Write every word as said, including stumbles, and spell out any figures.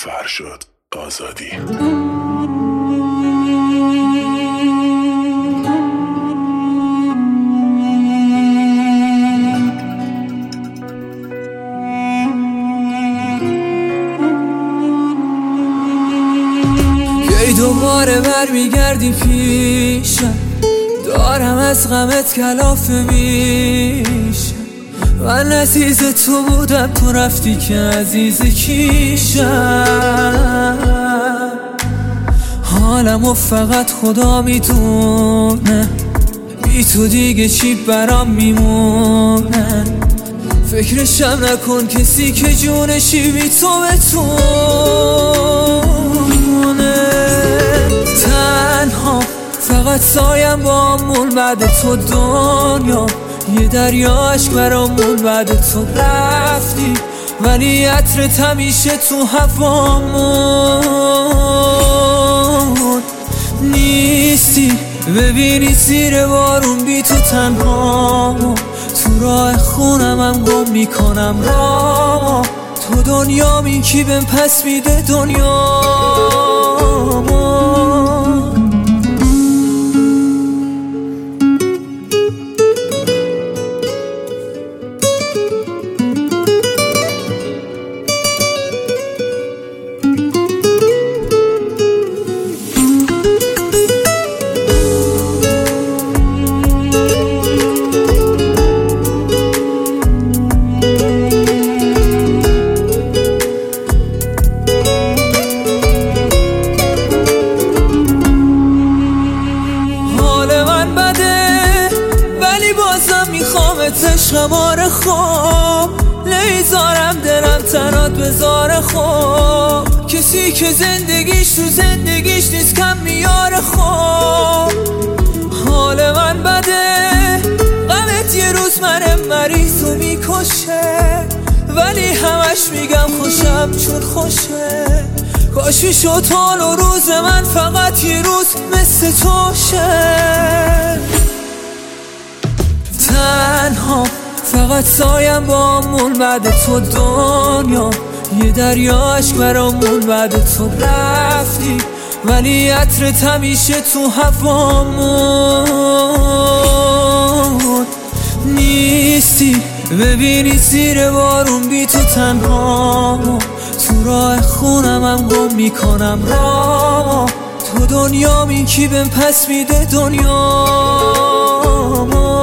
فرشاد آزادی. کی دوباره برمیگردی پیشم، دارم از غمت کلافه میشم. من عزیز تو بودم، تو رفتی که عزیز کیشم. حالمو فقط خدا میدونه، بی تو دیگه چی برام میمونه. فکرشم نکن کسی که جونشی بی تو بتونه. تنها فقط سایم بامون، بعد تو دنیا یه دریا عشق برامون. بعد تو رفتی ولی عطرت همیشه تو هوامون نیستی. ببینی زیر بارون بی تو تنها، تو راه خونم هم گم میکنم را. تو دنیامی کی بهم پس میده دنیامو. عشقم خواب لیزارم دلم تنات بذاره خواب. کسی که زندگیش تو زندگیش نیست کم میاره خواب. حال من بده، غمت یه روز من مریضو میکشه، ولی همش میگم خوشم چون خوشه. کاش میشد حال و روز من فقط یه روز مثل توشه. تنها فقط سایم بامون، بعد تو دنیا یه دریا عشق برامون. بعد تو رفتی ولی عطرت همیشه تو هوامون نیستی. ببینی زیر بارون بی تو تنها، تو راه خونم هم گم میکنم را. تو دنیامی کی بهم پس میده دنیامو.